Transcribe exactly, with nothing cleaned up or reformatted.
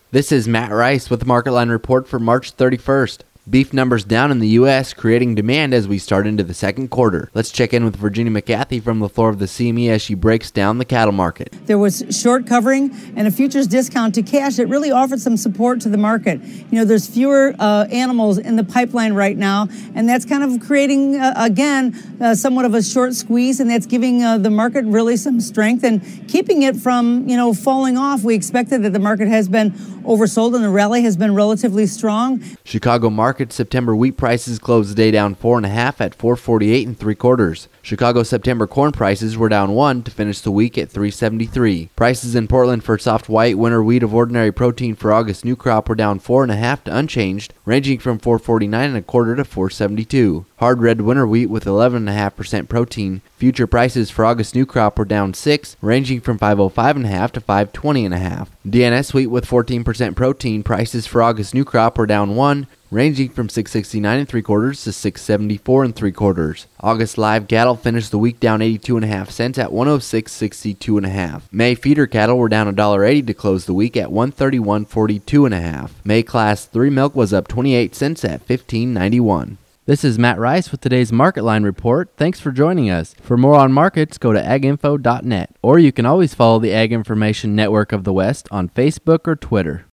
This is Matt Rice with the Market Line Report for March thirty-first. Beef numbers down in the U S, creating demand as we start into the second quarter. Let's check in with Virginia McCarthy from the floor of the C M E as she breaks down the cattle market. There was short covering and a futures discount to cash that really offered some support to the market. You know, there's fewer uh, animals in the pipeline right now, and that's kind of creating, uh, again, uh, somewhat of a short squeeze, and that's giving uh, the market really some strength and keeping it from, you know, falling off. We expected that the market has been oversold and the rally has been relatively strong. Chicago market September wheat prices closed the day down four and a half at four forty-eight and three quarters. Chicago September corn prices were down one to finish the week at three seventy-three. Prices in Portland for soft white winter wheat of ordinary protein for August new crop were down four and a half to unchanged, ranging from four forty-nine and a quarter to four seventy-two. Hard red winter wheat with eleven and a half percent protein. Future prices for August new crop were down six, ranging from five oh five and a half to five twenty and a half. D N S wheat with fourteen percent protein. Prices for August new crop were down one, ranging from six sixty-nine and three quarters to six seventy-four and three quarters. August live cattle finished the week down eighty-two and a half cents at one oh six sixty-two and a half. May feeder cattle were down one dollar eighty to close the week at one thirty-one forty-two and a half. May class three milk was up twenty-eight cents at fifteen ninety-one. This is Matt Rice with today's Market Line Report. Thanks for joining us. For more on markets, go to ag info dot net, or you can always follow the Ag Information Network of the West on Facebook or Twitter.